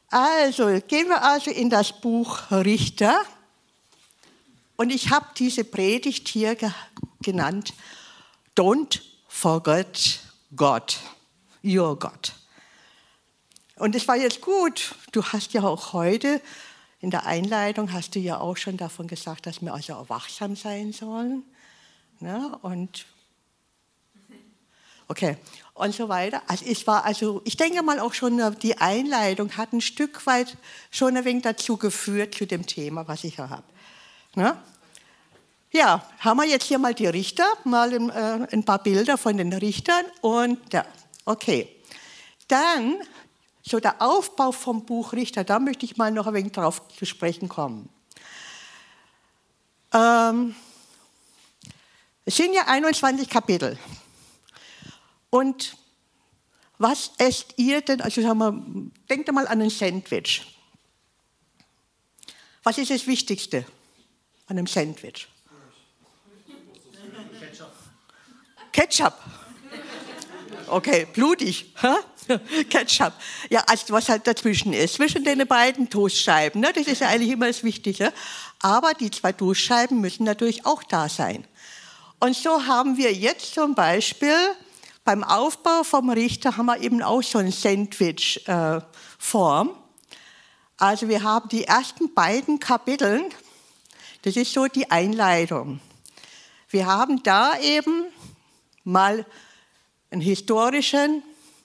Also, gehen wir also in das Buch Richter. Und ich habe diese Predigt hier genannt, Don't forget God, your God. Und es war jetzt gut, du hast ja auch heute, in der Einleitung hast du ja auch schon davon gesagt, dass wir also auch wachsam sein sollen. Ne? Und okay, und so weiter. Ich denke mal auch schon, die Einleitung hat ein Stück weit schon ein wenig dazu geführt, zu dem Thema, was ich hier habe. Ne? Ja, haben wir jetzt hier mal die Richter, mal ein paar Bilder von den Richtern. Und ja, okay. Dann, so der Aufbau vom Buch Richter, da möchte ich mal noch ein wenig drauf zu sprechen kommen. Es sind ja 21 Kapitel. Und was esst ihr denn, also sagen wir, denkt mal an ein Sandwich. Was ist das Wichtigste an einem Sandwich? Ketchup. Okay, blutig. Ketchup. Ja, also was halt dazwischen ist, zwischen den beiden Toastscheiben. Ne? Das ist ja eigentlich immer das Wichtige. Aber die 2 Toastscheiben müssen natürlich auch da sein. Und so haben wir jetzt zum Beispiel beim Aufbau vom Richter haben wir eben auch so eine Sandwich-Form. Also wir haben die ersten beiden Kapiteln, das ist so die Einleitung. Wir haben da eben mal eine historische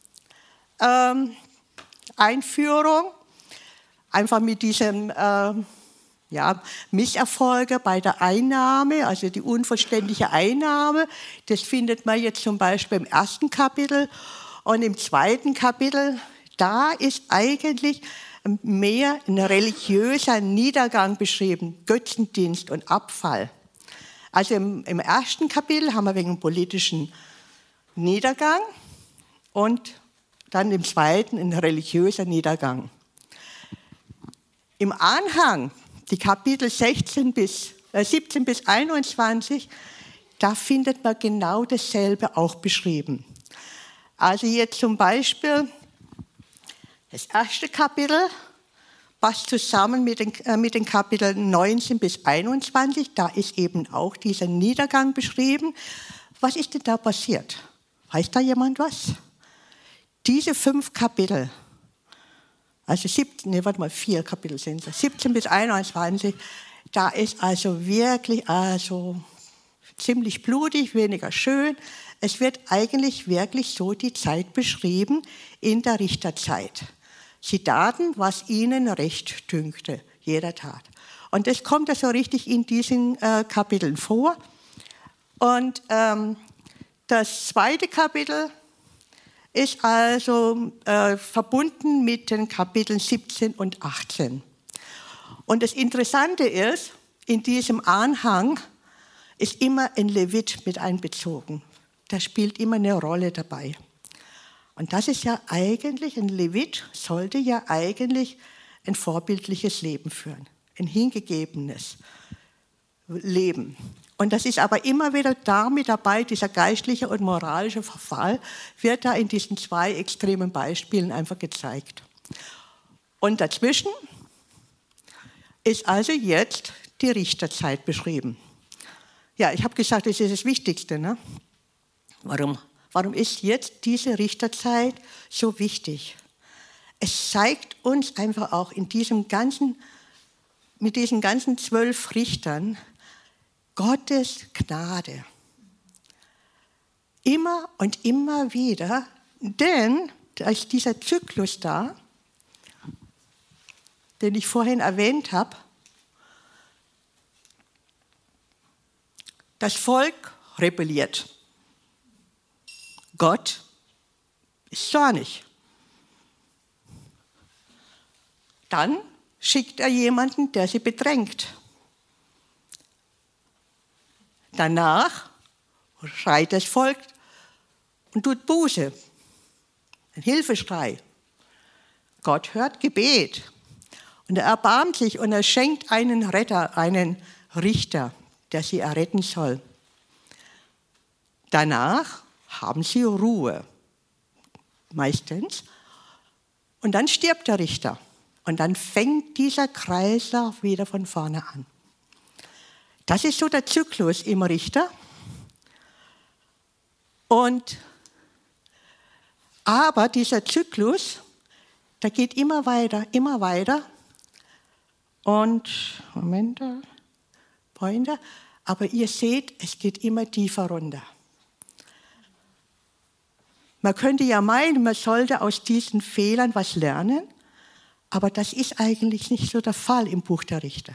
Einführung, einfach mit diesem Misserfolge bei der Einnahme, also die unvollständige Einnahme. Das findet man jetzt zum Beispiel im 1. Kapitel. Und im 2. Kapitel, da ist eigentlich mehr ein religiöser Niedergang beschrieben, Götzendienst und Abfall. Also im 1. Kapitel haben wir wegen politischen Niedergang und dann im 2. ein religiöser Niedergang. Im Anhang, die Kapitel 17 bis 21, da findet man genau dasselbe auch beschrieben. Also jetzt zum Beispiel das 1. Kapitel passt zusammen mit den Kapiteln 19 bis 21. Da ist eben auch dieser Niedergang beschrieben. Was ist denn da passiert? Weiß da jemand was? Diese 5 Kapitel, also 4 Kapitel sind es, 17 bis 21, da ist also wirklich ziemlich blutig, weniger schön. Es wird eigentlich wirklich so die Zeit beschrieben in der Richterzeit. Sie taten, was ihnen recht dünkte, jeder tat. Und das kommt also richtig in diesen Kapiteln vor. Und das 2. Kapitel ist also verbunden mit den Kapiteln 17 und 18. Und das Interessante ist, in diesem Anhang ist immer ein Levit mit einbezogen. Da spielt immer eine Rolle dabei. Und das ist ja eigentlich, ein Levit sollte ja eigentlich ein vorbildliches Leben führen, ein hingegebenes Leben. Und das ist aber immer wieder da mit dabei, dieser geistliche und moralische Verfall wird da in diesen 2 extremen Beispielen einfach gezeigt. Und dazwischen ist also jetzt die Richterzeit beschrieben. Ja, ich habe gesagt, das ist das Wichtigste. Ne? Warum ist jetzt diese Richterzeit so wichtig? Es zeigt uns einfach auch mit diesen ganzen 12 Richtern Gottes Gnade. Immer und immer wieder, denn da ist dieser Zyklus da, den ich vorhin erwähnt habe. Das Volk rebelliert. Gott ist zornig. Dann schickt er jemanden, der sie bedrängt. Danach schreit das Volk und tut Buße, ein Hilfeschrei. Gott hört Gebet und er erbarmt sich und er schenkt einen Retter, einen Richter, der sie erretten soll. Danach haben sie Ruhe, meistens. Und dann stirbt der Richter. Und dann fängt dieser Kreislauf wieder von vorne an. Das ist so der Zyklus im Richter. Aber dieser Zyklus, der geht immer weiter, immer weiter. Und, Moment, Freunde, aber ihr seht, es geht immer tiefer runter. Man könnte ja meinen, man sollte aus diesen Fehlern was lernen, aber das ist eigentlich nicht so der Fall im Buch der Richter.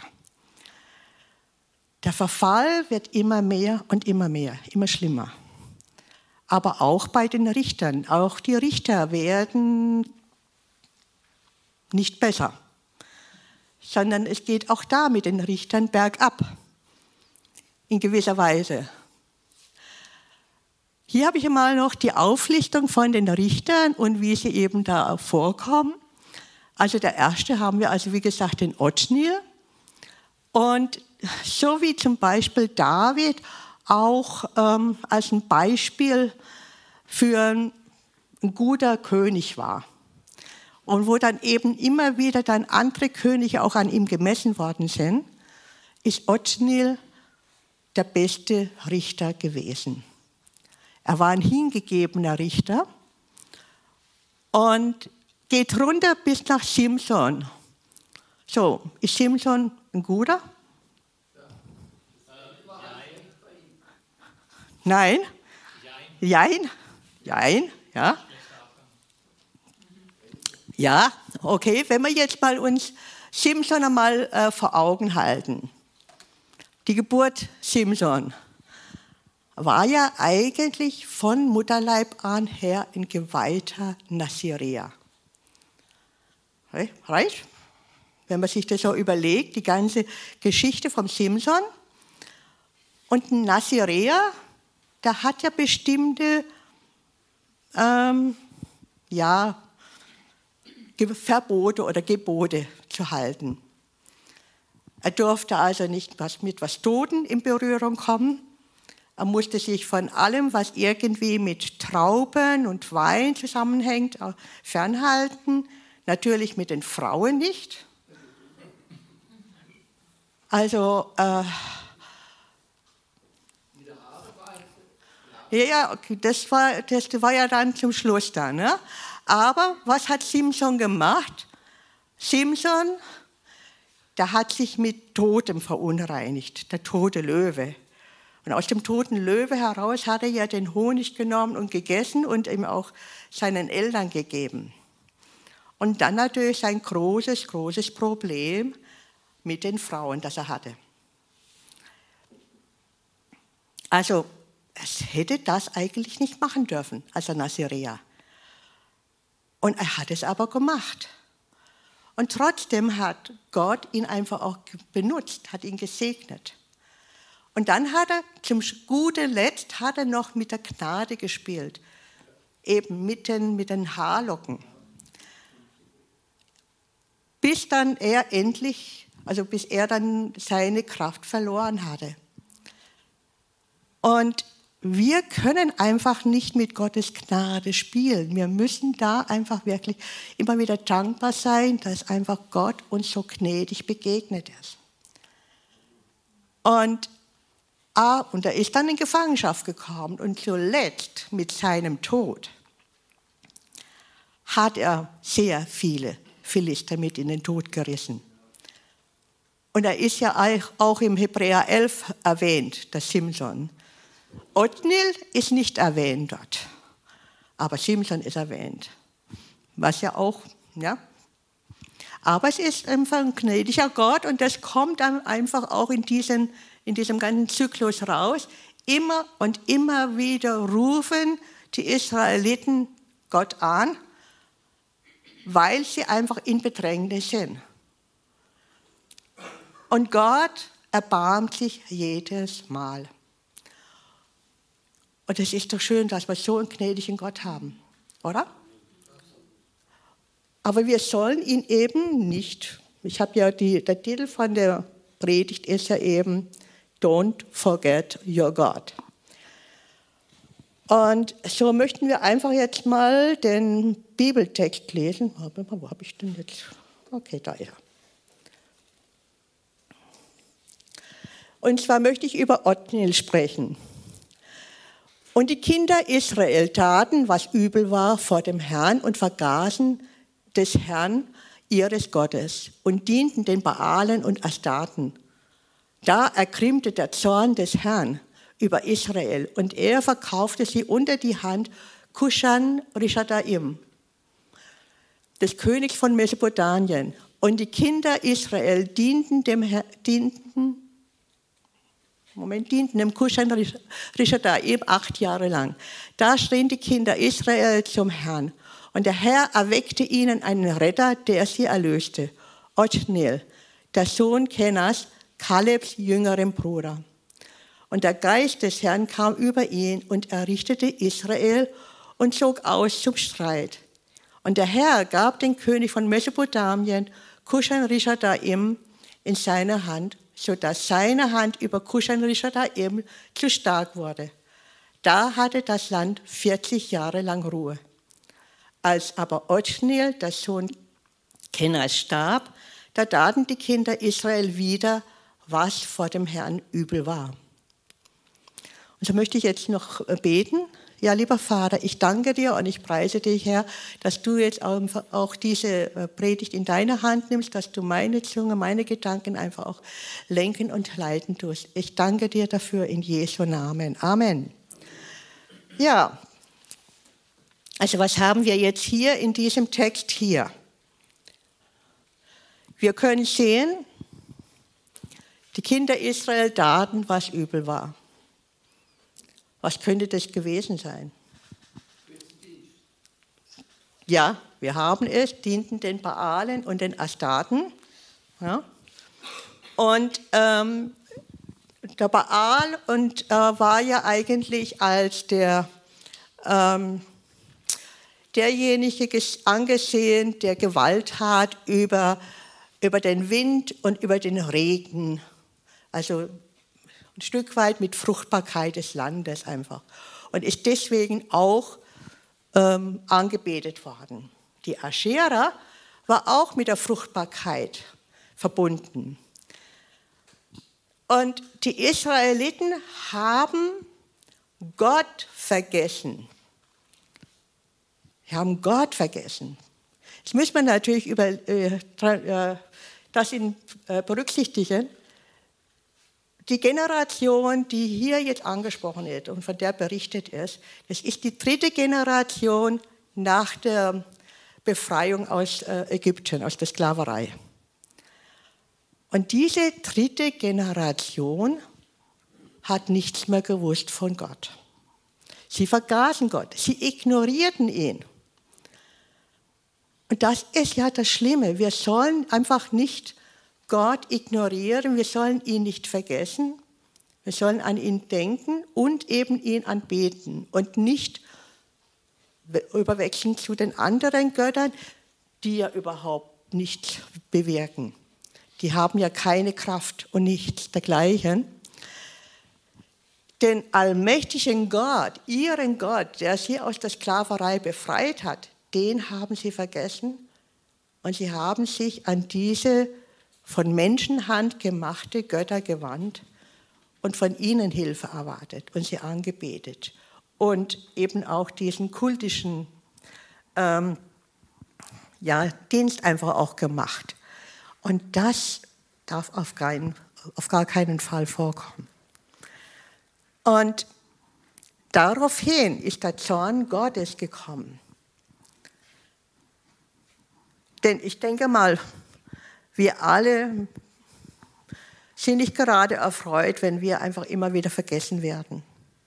Der Verfall wird immer mehr und immer mehr, immer schlimmer. Aber auch bei den Richtern, auch die Richter werden nicht besser, sondern es geht auch da mit den Richtern bergab, in gewisser Weise. Hier habe ich mal noch die Auflistung von den Richtern und wie sie eben da vorkommen. Also der erste haben wir, also wie gesagt, den Otniel. Und so wie zum Beispiel David auch als ein Beispiel für ein guter König war. Und wo dann eben immer wieder dann andere Könige auch an ihm gemessen worden sind, ist Otniel der beste Richter gewesen. Er war ein hingegebener Richter und geht runter bis nach Simson. So, ist Simson ein guter? Nein? Jein? Jein? Ja? Ja, okay, wenn wir jetzt mal uns Simson einmal vor Augen halten. Die Geburt Simson war ja eigentlich von Mutterleib an her ein geweihter Naziräer. Reicht? Wenn man sich das so überlegt, die ganze Geschichte vom Simson. Und ein Naziräer, der hat ja bestimmte Verbote oder Gebote zu halten. Er durfte also nicht mit was Toten in Berührung kommen. Er musste sich von allem, was irgendwie mit Trauben und Wein zusammenhängt, fernhalten. Natürlich mit den Frauen nicht. Also, das war ja dann zum Schluss da. Ne? Aber was hat Simson gemacht? Simson, der hat sich mit Totem verunreinigt, der tote Löwe. Und aus dem toten Löwe heraus hat er ja den Honig genommen und gegessen und ihm auch seinen Eltern gegeben. Und dann natürlich sein großes, großes Problem mit den Frauen, das er hatte. Also, es hätte das eigentlich nicht machen dürfen, als Naziräer. Und er hat es aber gemacht. Und trotzdem hat Gott ihn einfach auch benutzt, hat ihn gesegnet. Und dann hat er, zum guten Letzt, hat er noch mit der Gnade gespielt. Eben mit den Haarlocken. Bis er dann seine Kraft verloren hatte. Und wir können einfach nicht mit Gottes Gnade spielen. Wir müssen da einfach wirklich immer wieder dankbar sein, dass einfach Gott uns so gnädig begegnet ist. Und er ist dann in Gefangenschaft gekommen und zuletzt mit seinem Tod hat er sehr viele Philister mit in den Tod gerissen. Und er ist ja auch im Hebräer 11 erwähnt, der Simson. Otniel ist nicht erwähnt dort, aber Simson ist erwähnt. Was ja auch, ja. Aber es ist einfach ein gnädiger Gott und das kommt dann einfach auch in diesem ganzen Zyklus raus. Immer und immer wieder rufen die Israeliten Gott an, weil sie einfach in Bedrängnis sind. Und Gott erbarmt sich jedes Mal. Und es ist doch schön, dass wir so einen gnädigen Gott haben, oder? Aber wir sollen ihn eben nicht, ich habe ja der Titel von der Predigt ist ja eben Don't forget your God. Und so möchten wir einfach jetzt mal den Bibeltext lesen. Wo habe ich denn jetzt? Okay, da ja. Und zwar möchte ich über Otniel sprechen. Und die Kinder Israel taten, was übel war vor dem Herrn und vergaßen des Herrn, ihres Gottes, und dienten den Baalen und Astarten. Da ergrimmte der Zorn des Herrn über Israel, und er verkaufte sie unter die Hand Kushan-Rishathaim, des Königs von Mesopotamien. Und die Kinder Israel dienten dem Kushan-Rishathaim 8 Jahre lang. Da schrien die Kinder Israel zum Herrn. Und der Herr erweckte ihnen einen Retter, der sie erlöste. Otniel, der Sohn Kenas, Kalebs jüngerem Bruder. Und der Geist des Herrn kam über ihn und er richtete Israel und zog aus zum Streit. Und der Herr gab den König von Mesopotamien, Kushan-Rishathaim, in seine Hand, sodass seine Hand über Kushan-Rishathaim zu stark wurde. Da hatte das Land 40 Jahre lang Ruhe. Als aber Otniel, der Sohn Kenas, starb, da taten die Kinder Israel wieder, was vor dem Herrn übel war. Und so möchte ich jetzt noch beten. Ja, lieber Vater, ich danke dir und ich preise dich, Herr, dass du jetzt auch diese Predigt in deine Hand nimmst, dass du meine Zunge, meine Gedanken einfach auch lenken und leiten tust. Ich danke dir dafür in Jesu Namen. Amen. Ja, also was haben wir jetzt hier in diesem Text hier? Wir können sehen, die Kinder Israel taten, was übel war. Was könnte das gewesen sein? Ja, wir haben es, dienten den Baalen und den Astarten. Ja. Und der Baal war ja eigentlich als derjenige angesehen, der Gewalt hat über den Wind und über den Regen. Also ein Stück weit mit Fruchtbarkeit des Landes einfach. Und ist deswegen auch angebetet worden. Die Aschera war auch mit der Fruchtbarkeit verbunden. Und die Israeliten haben Gott vergessen. Sie haben Gott vergessen. Jetzt muss man natürlich das berücksichtigen. Die Generation, die hier jetzt angesprochen wird und von der berichtet ist, das ist die 3. Generation nach der Befreiung aus Ägypten, aus der Sklaverei. Und diese 3. Generation hat nichts mehr gewusst von Gott. Sie vergaßen Gott, sie ignorierten ihn. Und das ist ja das Schlimme. Wir sollen einfach nicht Gott ignorieren, wir sollen ihn nicht vergessen, wir sollen an ihn denken und eben ihn anbeten und nicht überwechseln zu den anderen Göttern, die ja überhaupt nichts bewirken. Die haben ja keine Kraft und nichts dergleichen. Den allmächtigen Gott, ihren Gott, der sie aus der Sklaverei befreit hat, den haben sie vergessen und sie haben sich an diese von Menschenhand gemachte Götter gewandt und von ihnen Hilfe erwartet und sie angebetet und eben auch diesen kultischen Dienst einfach auch gemacht. Und das darf auf gar keinen Fall vorkommen. Und daraufhin ist der Zorn Gottes gekommen. Denn ich denke mal, wir alle sind nicht gerade erfreut, wenn wir einfach immer wieder vergessen werden.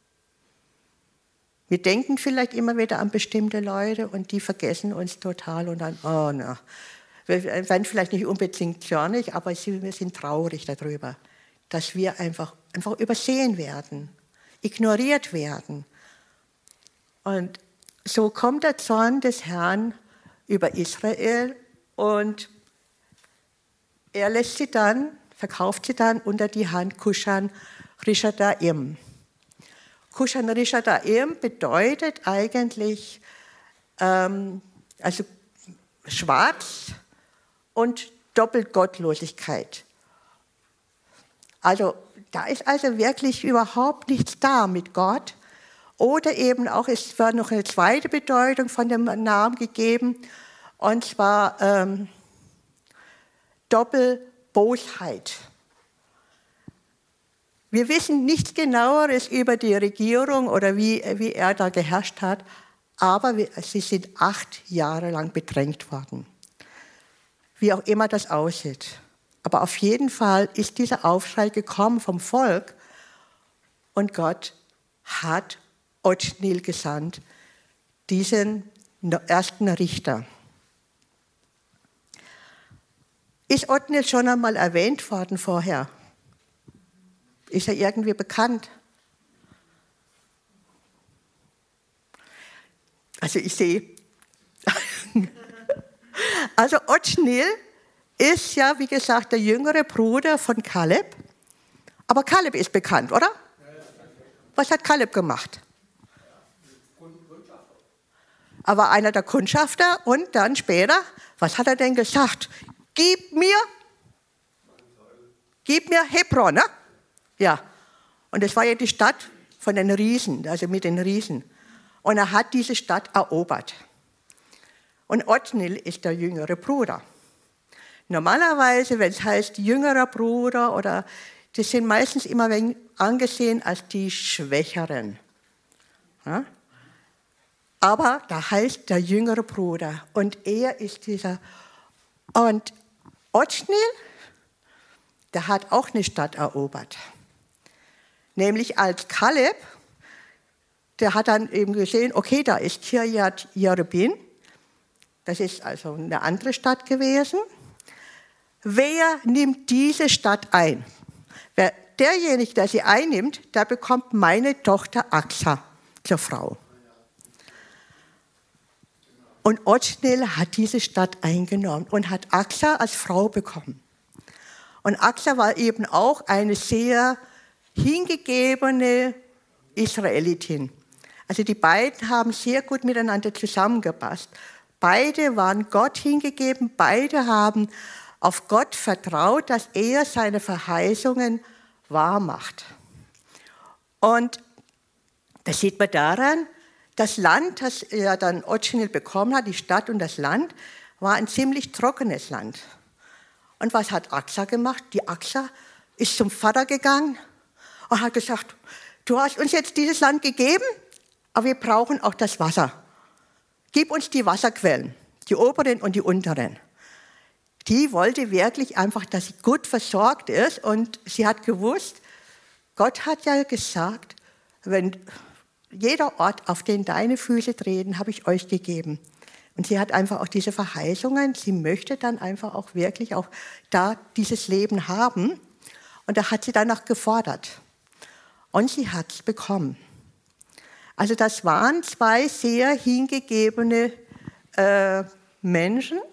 Wir denken vielleicht immer wieder an bestimmte Leute und die vergessen uns total und dann, oh na. Wir werden vielleicht nicht unbedingt zornig, aber wir sind traurig darüber, dass wir einfach übersehen werden, ignoriert werden. Und so kommt der Zorn des Herrn über Israel und er verkauft sie dann unter die Hand Kushan-Rishathaim. Kushan-Rishathaim bedeutet eigentlich also schwarz und Doppelgottlosigkeit. Also da ist also wirklich überhaupt nichts da mit Gott. Oder eben auch, es war noch eine zweite Bedeutung von dem Namen gegeben, und zwar Doppelbosheit. Wir wissen nichts Genaueres über die Regierung oder wie er da geherrscht hat, aber sie sind 8 Jahre lang bedrängt worden. Wie auch immer das aussieht. Aber auf jeden Fall ist dieser Aufschrei gekommen vom Volk und Gott hat Otschniel gesandt, diesen ersten Richter. Ist Otschniel schon einmal erwähnt worden vorher? Ist er irgendwie bekannt? Also ich sehe. Also Otschniel ist ja, wie gesagt, der jüngere Bruder von Kaleb. Aber Kaleb ist bekannt, oder? Was hat Kaleb gemacht? Er war einer der Kundschafter und dann später, was hat er denn gesagt? Gib mir Hebron, ne? Ja. Und das war ja die Stadt von den Riesen, also mit den Riesen. Und er hat diese Stadt erobert. Und Otschniel ist der jüngere Bruder. Normalerweise, wenn es heißt jüngerer Bruder, oder die sind meistens immer angesehen als die Schwächeren. Ja? Aber da heißt der jüngere Bruder und er ist dieser. Und Otschniel, der hat auch eine Stadt erobert. Nämlich als Kaleb, der hat dann eben gesehen, okay, da ist Kirjat Jearibim, das ist also eine andere Stadt gewesen. Wer nimmt diese Stadt ein? Derjenige, der sie einnimmt, der bekommt meine Tochter Axa zur Frau. Und Otschniel hat diese Stadt eingenommen und hat Axa als Frau bekommen. Und Axa war eben auch eine sehr hingegebene Israelitin. Also die beiden haben sehr gut miteinander zusammengepasst. Beide waren Gott hingegeben, beide haben auf Gott vertraut, dass er seine Verheißungen wahr macht. Und das sieht man daran, das Land, das er dann Otschniel bekommen hat, die Stadt und das Land, war ein ziemlich trockenes Land. Und was hat Axa gemacht? Die Axa ist zum Vater gegangen und hat gesagt, du hast uns jetzt dieses Land gegeben, aber wir brauchen auch das Wasser. Gib uns die Wasserquellen, die oberen und die unteren. Die wollte wirklich einfach, dass sie gut versorgt ist, und sie hat gewusst, Gott hat ja gesagt, wenn jeder Ort, auf den deine Füße treten, habe ich euch gegeben. Und sie hat einfach auch diese Verheißungen, sie möchte dann einfach auch wirklich auch da dieses Leben haben. Und da hat sie danach gefordert. Und sie hat es bekommen. Also das waren 2 sehr hingegebene Menschen.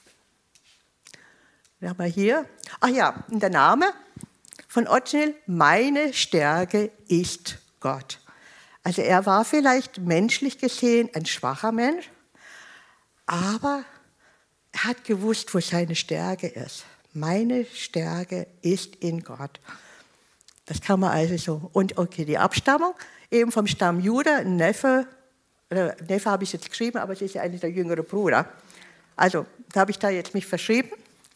Wir haben hier, ach ja, der Name von Otschniel, meine Stärke ist Gott. Also er war vielleicht menschlich gesehen ein schwacher Mensch, aber er hat gewusst, wo seine Stärke ist. Meine Stärke ist in Gott. Das kann man also so. Und okay, die Abstammung, eben vom Stamm Juda, Neffe habe ich jetzt geschrieben, aber es ist ja eigentlich der jüngere Bruder. Also, da habe ich da jetzt mich verschrieben.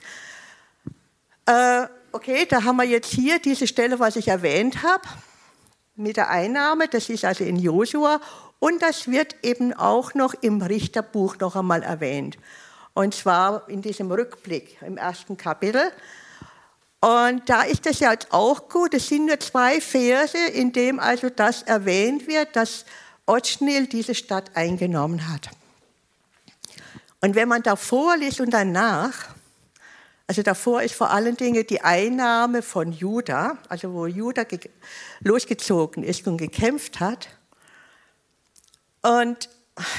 Okay, da haben wir jetzt hier diese Stelle, was ich erwähnt habe, mit der Einnahme, das ist also in Josua, und das wird eben auch noch im Richterbuch noch einmal erwähnt. Und zwar in diesem Rückblick im 1. Kapitel. Und da ist es ja jetzt auch gut, es sind nur 2 Verse, in dem also das erwähnt wird, dass Otschniel diese Stadt eingenommen hat. Und wenn man davor liest und danach, also davor ist vor allen Dingen die Einnahme von Juda, also wo Juda losgezogen ist und gekämpft hat. Und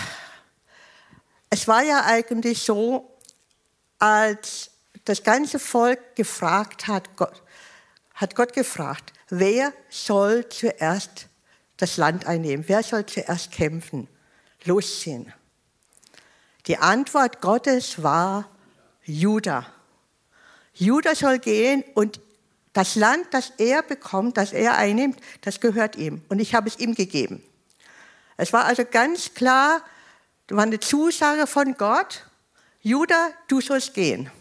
es war ja eigentlich so, als das ganze Volk gefragt hat Gott gefragt, wer soll zuerst das Land einnehmen? Wer soll zuerst kämpfen, losziehen? Die Antwort Gottes war Juda. Juda soll gehen und das Land, das er bekommt, das er einnimmt, das gehört ihm. Und ich habe es ihm gegeben. Es war also ganz klar, das war eine Zusage von Gott, Juda, du sollst gehen.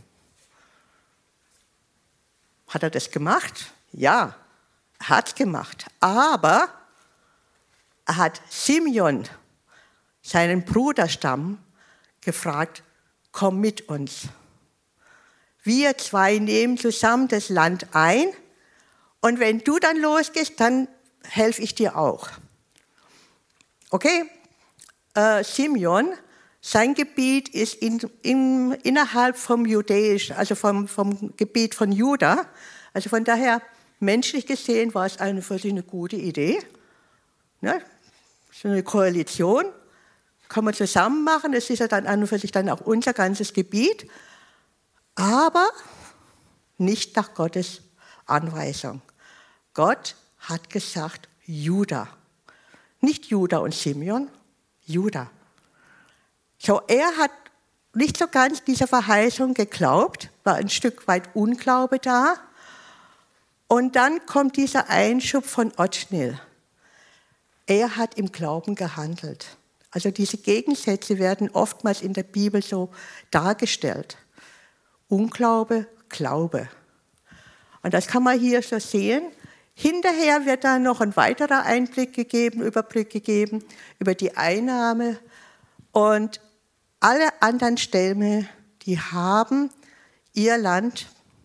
Hat er das gemacht? Ja, er hat es gemacht. Aber er hat Simeon, seinen Bruderstamm, gefragt, komm mit uns. Wir zwei nehmen zusammen das Land ein und wenn du dann losgehst, dann helfe ich dir auch. Okay, Simeon, sein Gebiet ist innerhalb vom Judäischen, also vom Gebiet von Juda. Also von daher, menschlich gesehen, war es für sie eine gute Idee. Ne? So eine Koalition kann man zusammen machen. Das ist ja dann an und für sich dann auch unser ganzes Gebiet. Aber nicht nach Gottes Anweisung. Gott hat gesagt, Juda. Nicht Juda und Simeon, Juda. So, er hat nicht so ganz dieser Verheißung geglaubt, war ein Stück weit Unglaube da. Und dann kommt dieser Einschub von Otniel. Er hat im Glauben gehandelt. Also diese Gegensätze werden oftmals in der Bibel so dargestellt. Unglaube, Glaube. Und das kann man hier so sehen. Hinterher wird dann noch ein weiterer Überblick gegeben über die Einnahme. Und alle anderen Stämme, die haben ihr Land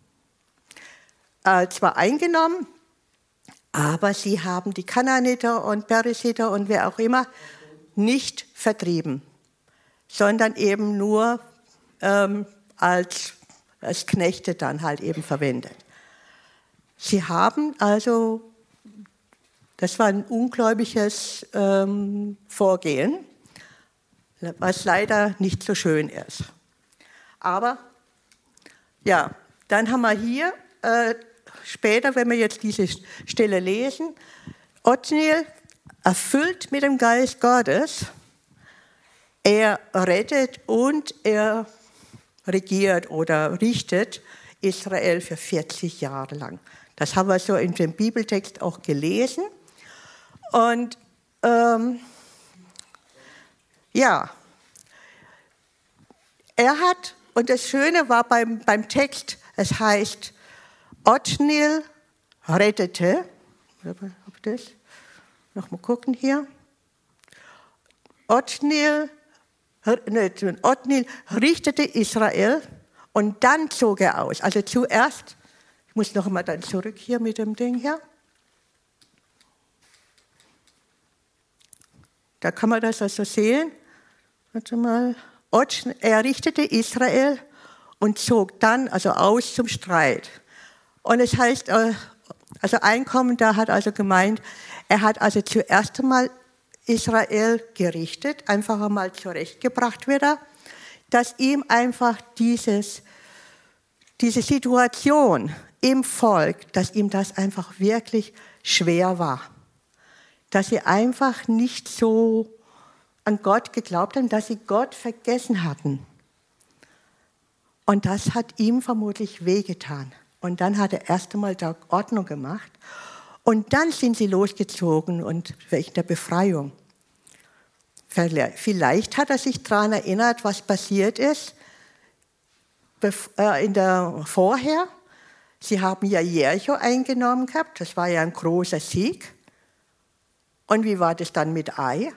zwar eingenommen, aber sie haben die Kanaaniter und Perisiter und wer auch immer nicht vertrieben, sondern eben nur als Knechte dann halt eben verwendet. Sie haben also, das war ein ungläubiges Vorgehen, was leider nicht so schön ist. Aber ja, dann haben wir hier später, wenn wir jetzt diese Stelle lesen, Otniel erfüllt mit dem Geist Gottes, er rettet und er regiert oder richtet Israel für 40 Jahre lang. Das haben wir so in dem Bibeltext auch gelesen. Und ja, er hat, und das Schöne war beim Text, es heißt, Otniel rettete, das, nochmal gucken hier, Otniel richtete Israel und dann zog er aus. Also zuerst, ich muss noch einmal dann zurück hier mit dem Ding hier. Da kann man das also sehen. Warte mal. Er richtete Israel und zog dann also aus zum Streit. Und es heißt, also Einkommen, da hat also gemeint, er hat also zuerst einmal Israel gerichtet, einfach einmal zurechtgebracht wieder, dass ihm einfach diese Situation im Volk, dass ihm das einfach wirklich schwer war. Dass sie einfach nicht so an Gott geglaubt haben, dass sie Gott vergessen hatten. Und das hat ihm vermutlich wehgetan. Und dann hat er erst einmal da Ordnung gemacht. Und dann sind sie losgezogen und wegen der Befreiung. Vielleicht hat er sich daran erinnert, was passiert ist vorher. Sie haben ja Jericho eingenommen gehabt, das war ja ein großer Sieg. Und wie war das dann mit Ai?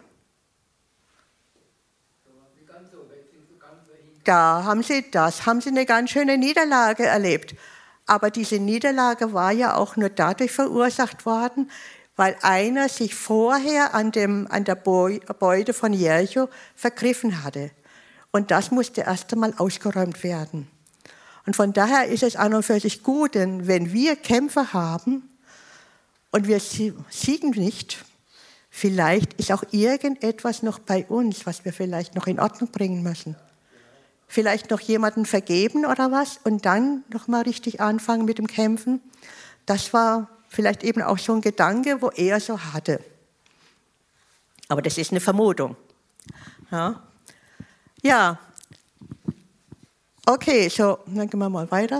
Da haben sie eine ganz schöne Niederlage erlebt. Aber diese Niederlage war ja auch nur dadurch verursacht worden, weil einer sich vorher an der Beute von Jericho vergriffen hatte. Und das musste erst einmal ausgeräumt werden. Und von daher ist es an und für sich gut, denn wenn wir Kämpfe haben und wir siegen nicht, vielleicht ist auch irgendetwas noch bei uns, was wir vielleicht noch in Ordnung bringen müssen. Vielleicht noch jemanden vergeben oder was und dann noch mal richtig anfangen mit dem Kämpfen. Das war vielleicht eben auch so ein Gedanke, wo er so hatte. Aber das ist eine Vermutung. Ja. Okay, so, dann gehen wir mal weiter.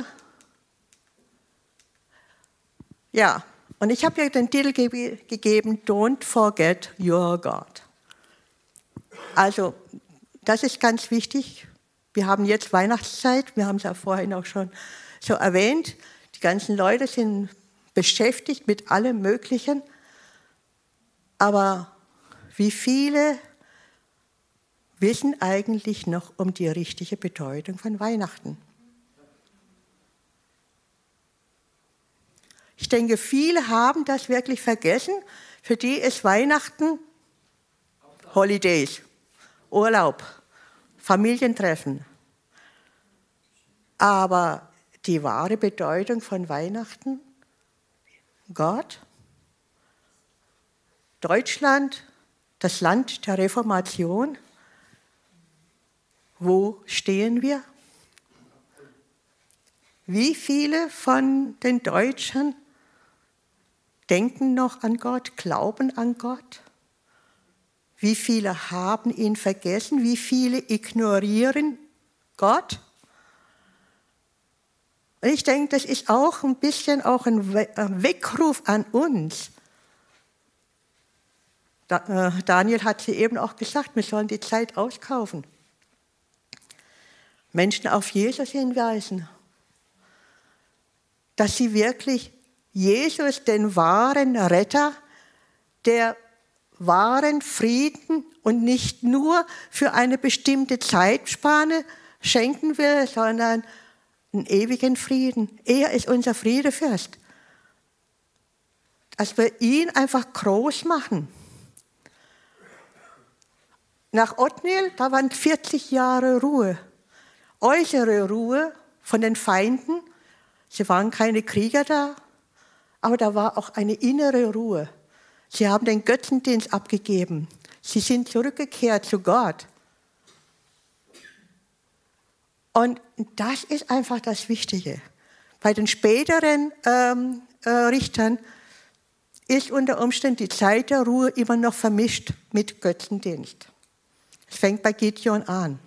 Ja, und ich habe ja den Titel gegeben, Don't Forget Your God. Also, das ist ganz wichtig. Wir haben jetzt Weihnachtszeit, wir haben es ja vorhin auch schon so erwähnt. Die ganzen Leute sind beschäftigt mit allem Möglichen. Aber wie viele wissen eigentlich noch um die richtige Bedeutung von Weihnachten? Ich denke, viele haben das wirklich vergessen. Für die ist Weihnachten Holidays, Urlaub, Familientreffen. Aber die wahre Bedeutung von Weihnachten, Gott, Deutschland, das Land der Reformation, wo stehen wir? Wie viele von den Deutschen denken noch an Gott, glauben an Gott? Wie viele haben ihn vergessen? Wie viele ignorieren Gott? Und ich denke, das ist auch ein bisschen auch ein Weckruf an uns. Daniel hat sie eben auch gesagt, wir sollen die Zeit auskaufen. Menschen auf Jesus hinweisen, dass sie wirklich Jesus, den wahren Retter, der wahren Frieden und nicht nur für eine bestimmte Zeitspanne schenken will, sondern einen ewigen Frieden. Er ist unser Friedefürst. Dass wir ihn einfach groß machen. Nach Othniel, da waren 40 Jahre Ruhe. Äußere Ruhe von den Feinden. Sie waren keine Krieger da, aber da war auch eine innere Ruhe. Sie haben den Götzendienst abgegeben. Sie sind zurückgekehrt zu Gott. Und das ist einfach das Wichtige. Bei den späteren Richtern ist unter Umständen die Zeit der Ruhe immer noch vermischt mit Götzendienst. Es fängt bei Gideon an.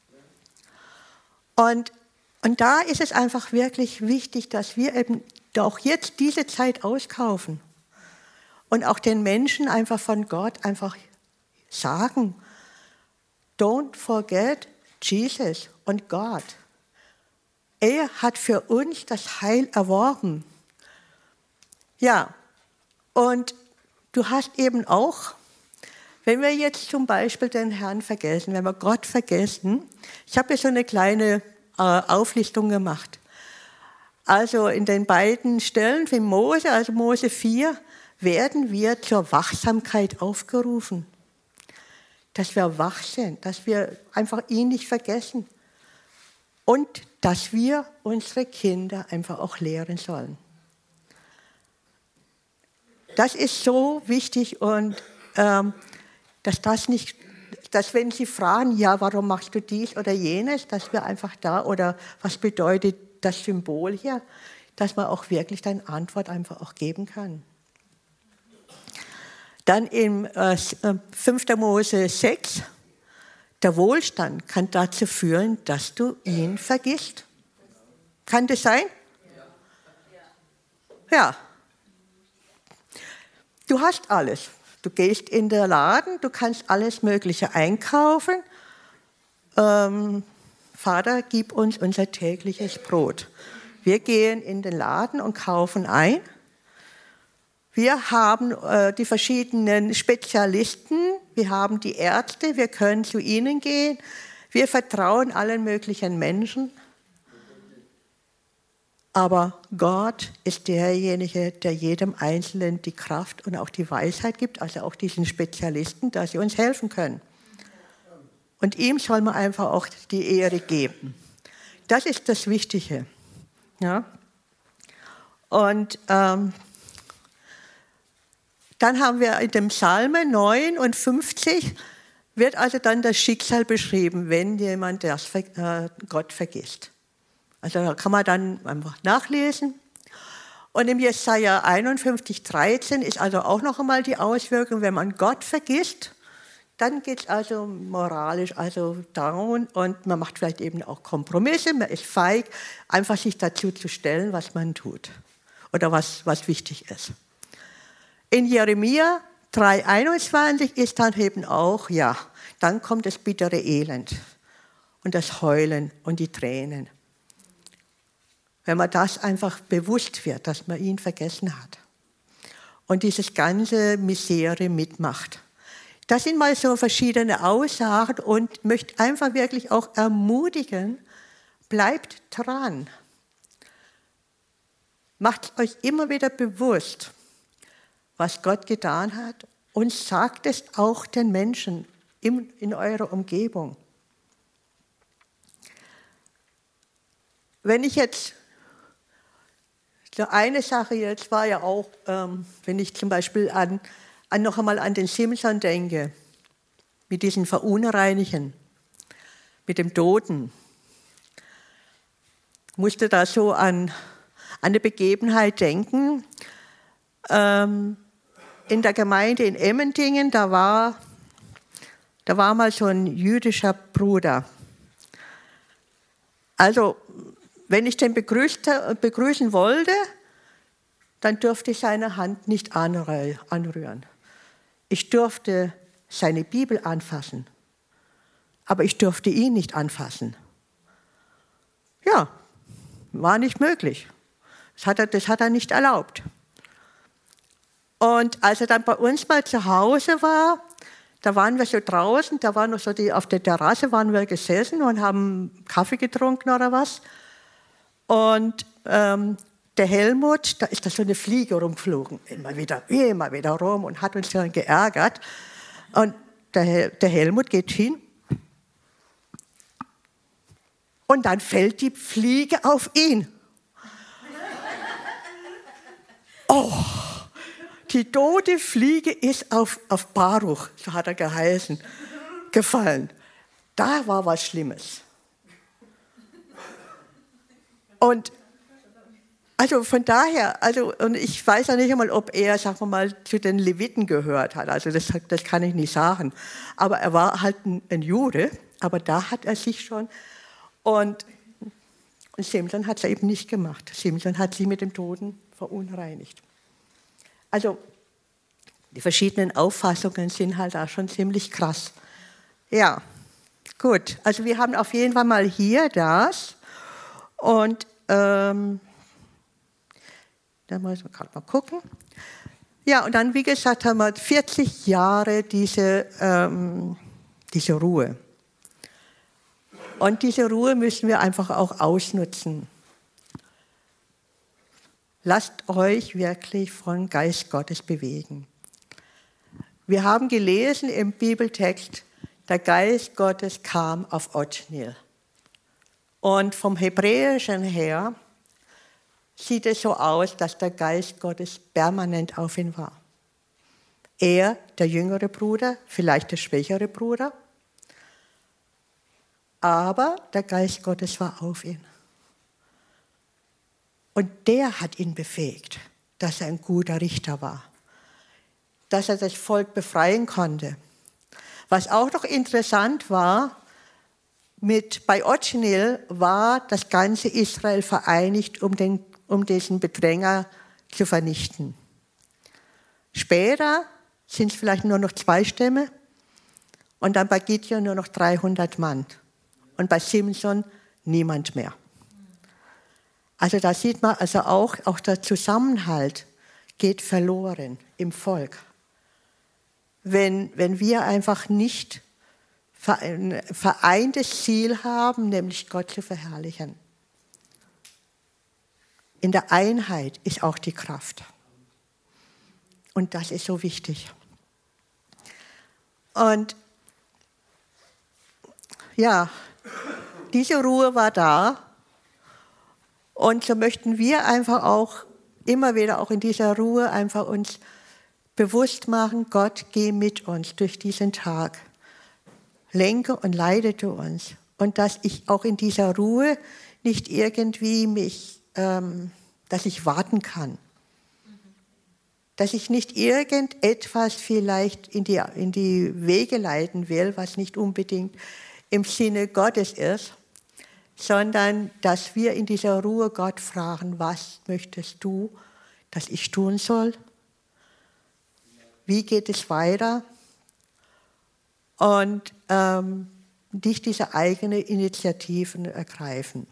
Und da ist es einfach wirklich wichtig, dass wir eben auch jetzt diese Zeit auskaufen und auch den Menschen einfach von Gott einfach sagen, don't forget Jesus und Gott. Er hat für uns das Heil erworben. Ja, und du hast eben auch, wenn wir jetzt zum Beispiel den Herrn vergessen, wenn wir Gott vergessen, ich habe hier so eine kleine Auflistung gemacht. Also in den beiden Stellen von Mose, also Mose 4, werden wir zur Wachsamkeit aufgerufen. Dass wir wach sind, dass wir einfach ihn nicht vergessen. Und dass wir unsere Kinder einfach auch lehren sollen. Das ist so wichtig und dass wenn sie fragen, ja, warum machst du dies oder jenes, dass wir einfach da, oder was bedeutet das Symbol hier, dass man auch wirklich dann Antwort einfach auch geben kann. Dann im 5. Mose 6, der Wohlstand kann dazu führen, dass du ihn vergisst. Kann das sein? Ja. Du hast alles. Du gehst in den Laden, du kannst alles Mögliche einkaufen. Vater, gib uns unser tägliches Brot. Wir gehen in den Laden und kaufen ein. Wir haben die verschiedenen Spezialisten, wir haben die Ärzte, wir können zu ihnen gehen. Wir vertrauen allen möglichen Menschen. Aber Gott ist derjenige, der jedem Einzelnen die Kraft und auch die Weisheit gibt, also auch diesen Spezialisten, dass sie uns helfen können. Und ihm soll man einfach auch die Ehre geben. Das ist das Wichtige. Ja? Und dann haben wir in dem Psalmen 59, wird also dann das Schicksal beschrieben, wenn jemand Gott vergisst. Also da kann man dann einfach nachlesen. Und im Jesaja 51,13 ist also auch noch einmal die Auswirkung, wenn man Gott vergisst, dann geht es also moralisch down und man macht vielleicht eben auch Kompromisse, man ist feig, einfach sich dazu zu stellen, was man tut oder was wichtig ist. In Jeremia 3,21 ist dann eben auch, ja, dann kommt das bittere Elend und das Heulen und die Tränen. Wenn man das einfach bewusst wird, dass man ihn vergessen hat und dieses ganze Misere mitmacht. Das sind mal so verschiedene Aussagen und möchte einfach wirklich auch ermutigen, bleibt dran. Macht euch immer wieder bewusst, was Gott getan hat und sagt es auch den Menschen in eurer Umgebung. Wenn ich jetzt, so eine Sache jetzt war ja auch, wenn ich zum Beispiel noch einmal an den Simson denke, mit diesen Verunreinigen, mit dem Toten, musste da so an eine Begebenheit denken. In der Gemeinde in Emmendingen, da war mal so ein jüdischer Bruder. Also, wenn ich den begrüßen wollte, dann durfte ich seine Hand nicht anrühren. Ich durfte seine Bibel anfassen, aber ich durfte ihn nicht anfassen. Ja, war nicht möglich. Das hat er nicht erlaubt. Und als er dann bei uns mal zu Hause war, da waren wir so draußen, da waren noch so auf der Terrasse waren wir gesessen und haben Kaffee getrunken oder was. Und der Helmut, da ist da so eine Fliege rumgeflogen, immer wieder rum und hat uns dann geärgert. Und der Helmut geht hin und dann fällt die Fliege auf ihn. Oh, die tote Fliege ist auf Baruch, so hat er geheißen, gefallen. Da war was Schlimmes. Und also von daher, und ich weiß ja nicht einmal, ob er, sagen wir mal, zu den Leviten gehört hat. Also das kann ich nicht sagen. Aber er war halt ein Jude, aber da hat er sich schon. Und Simson hat es eben nicht gemacht. Simson hat sie mit dem Toten verunreinigt. Also die verschiedenen Auffassungen sind halt auch schon ziemlich krass. Ja, gut. Also wir haben auf jeden Fall mal hier das. Und da müssen wir gerade mal gucken. Ja, und dann, wie gesagt, haben wir 40 Jahre diese Ruhe. Und diese Ruhe müssen wir einfach auch ausnutzen. Lasst euch wirklich vom Geist Gottes bewegen. Wir haben gelesen im Bibeltext, der Geist Gottes kam auf Othniel. Und vom Hebräischen her sieht es so aus, dass der Geist Gottes permanent auf ihn war. Er, der jüngere Bruder, vielleicht der schwächere Bruder, aber der Geist Gottes war auf ihn. Und der hat ihn befähigt, dass er ein guter Richter war, dass er das Volk befreien konnte. Was auch noch interessant war, bei Othniel war das ganze Israel vereinigt, um diesen Bedränger zu vernichten. Später sind es vielleicht nur noch 2 Stämme und dann bei Gideon nur noch 300 Mann und bei Simson niemand mehr. Also da sieht man also auch der Zusammenhalt geht verloren im Volk. Wenn wir einfach nicht ein vereintes Ziel haben, nämlich Gott zu verherrlichen. In der Einheit ist auch die Kraft. Und das ist so wichtig. Und ja, diese Ruhe war da. Und so möchten wir einfach auch immer wieder auch in dieser Ruhe einfach uns bewusst machen, Gott, geh mit uns durch diesen Tag. Lenke und leite du uns. Und dass ich auch in dieser Ruhe nicht irgendwie dass ich warten kann. dass ich nicht irgendetwas vielleicht in die Wege leiten will, was nicht unbedingt im Sinne Gottes ist, sondern dass wir in dieser Ruhe Gott fragen, was möchtest du, dass ich tun soll? Wie geht es weiter? Und nicht diese eigenen Initiativen ergreifen.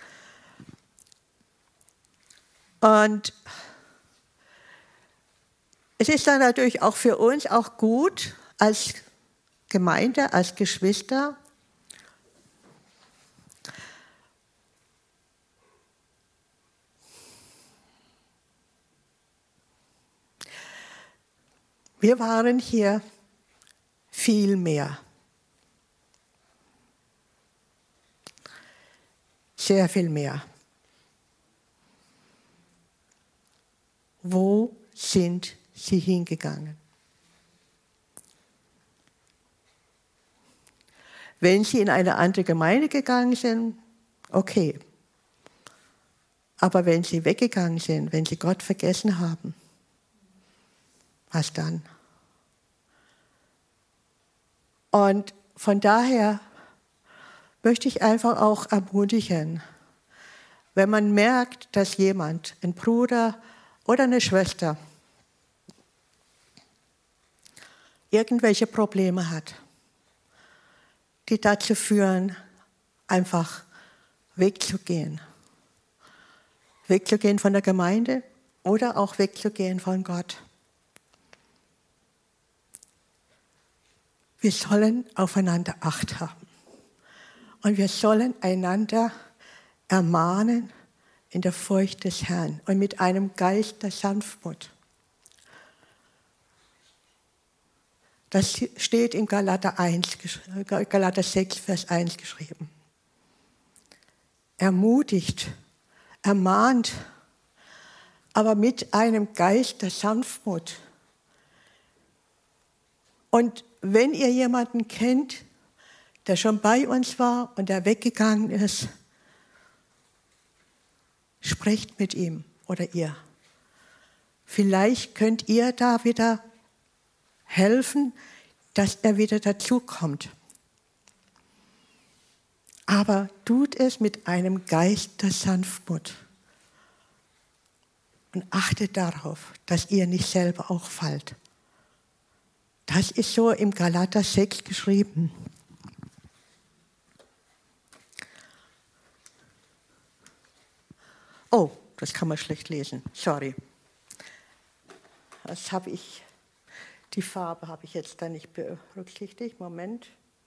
Und es ist dann natürlich auch für uns auch gut, als Gemeinde, als Geschwister, wir waren hier viel mehr. Sehr viel mehr. Wo sind sie hingegangen? Wenn sie in eine andere Gemeinde gegangen sind, okay. Aber wenn sie weggegangen sind, wenn sie Gott vergessen haben, was dann? Und von daher möchte ich einfach auch ermutigen, wenn man merkt, dass jemand, ein Bruder oder eine Schwester, irgendwelche Probleme hat, die dazu führen, einfach wegzugehen. Wegzugehen von der Gemeinde oder auch wegzugehen von Gott. Wir sollen aufeinander Acht haben. Und wir sollen einander ermahnen in der Furcht des Herrn und mit einem Geist der Sanftmut. Das steht in Galater 6, Vers 1 geschrieben. Ermutigt, ermahnt, aber mit einem Geist der Sanftmut. Und wenn ihr jemanden kennt, der schon bei uns war und der weggegangen ist, sprecht mit ihm oder ihr. Vielleicht könnt ihr da wieder helfen, dass er wieder dazukommt. Aber tut es mit einem Geist der Sanftmut. Und achtet darauf, dass ihr nicht selber auch fallt. Das ist so im Galater 6 geschrieben. Oh, das kann man schlecht lesen. Sorry. Das habe ich, die Farbe habe ich jetzt da nicht berücksichtigt. Moment.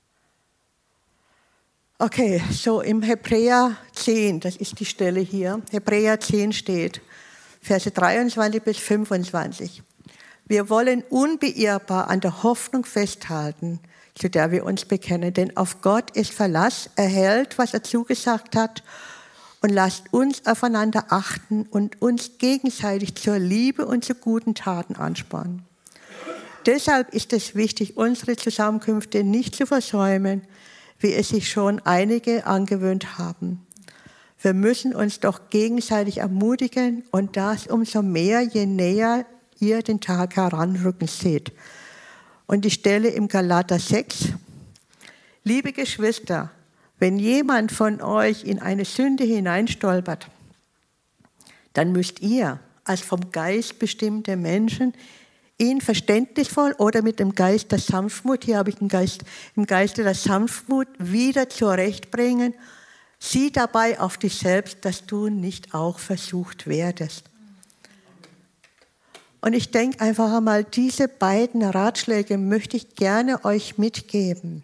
Okay, so im Hebräer 10, das ist die Stelle hier. Hebräer 10 steht, Verse 23 bis 25. Wir wollen unbeirrbar an der Hoffnung festhalten, zu der wir uns bekennen, denn auf Gott ist Verlass, er hält, was er zugesagt hat, und lasst uns aufeinander achten und uns gegenseitig zur Liebe und zu guten Taten anspornen. Deshalb ist es wichtig, unsere Zusammenkünfte nicht zu versäumen, wie es sich schon einige angewöhnt haben. Wir müssen uns doch gegenseitig ermutigen und das umso mehr, je näher ihr den Tag heranrücken seht. Und die Stelle im Galater 6. Liebe Geschwister, wenn jemand von euch in eine Sünde hineinstolpert, dann müsst ihr als vom Geist bestimmte Menschen ihn verständnisvoll oder mit dem Geist der Sanftmut, hier habe ich im Geiste der Sanftmut, wieder zurechtbringen. Sieh dabei auf dich selbst, dass du nicht auch versucht werdest. Und ich denke einfach einmal, diese beiden Ratschläge möchte ich gerne euch mitgeben.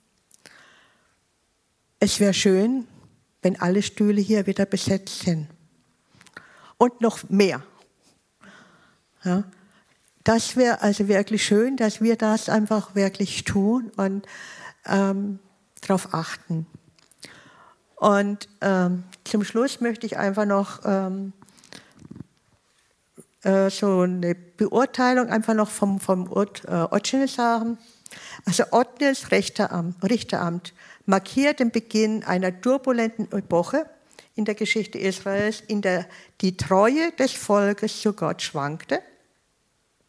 Es wäre schön, wenn alle Stühle hier wieder besetzt sind. Und noch mehr. Ja, das wäre also wirklich schön, dass wir das einfach wirklich tun und darauf achten. Und zum Schluss möchte ich einfach noch so eine Beurteilung einfach noch vom Otschel sagen. Also Othniels Richteramt markiert den Beginn einer turbulenten Epoche in der Geschichte Israels, in der die Treue des Volkes zu Gott schwankte.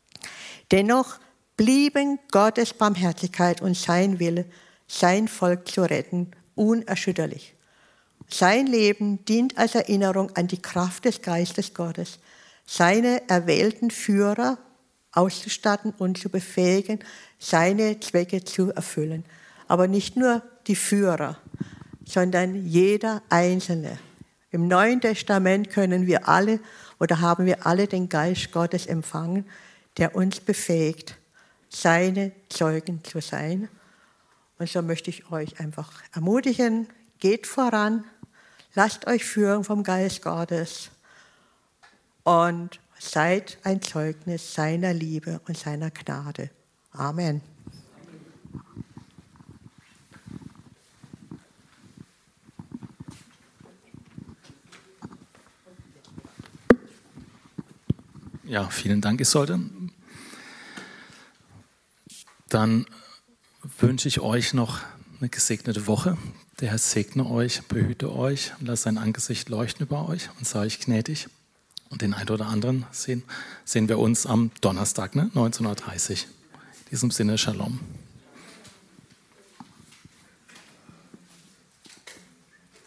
Dennoch blieben Gottes Barmherzigkeit und sein Wille, sein Volk zu retten, unerschütterlich. Sein Leben dient als Erinnerung an die Kraft des Geistes Gottes, seine erwählten Führer auszustatten und zu befähigen, seine Zwecke zu erfüllen. Aber nicht nur die Führer, sondern jeder Einzelne. Im Neuen Testament können wir alle oder haben wir alle den Geist Gottes empfangen, der uns befähigt, seine Zeugen zu sein. Und so möchte ich euch einfach ermutigen, geht voran, lasst euch führen vom Geist Gottes und seid ein Zeugnis seiner Liebe und seiner Gnade. Amen. Ja, vielen Dank, Isolde. Dann wünsche ich euch noch eine gesegnete Woche. Der Herr segne euch, behüte euch und lasse sein Angesicht leuchten über euch und sei euch gnädig. Und den einen oder anderen sehen wir uns am Donnerstag, 19:30 Uhr. In diesem Sinne, Shalom.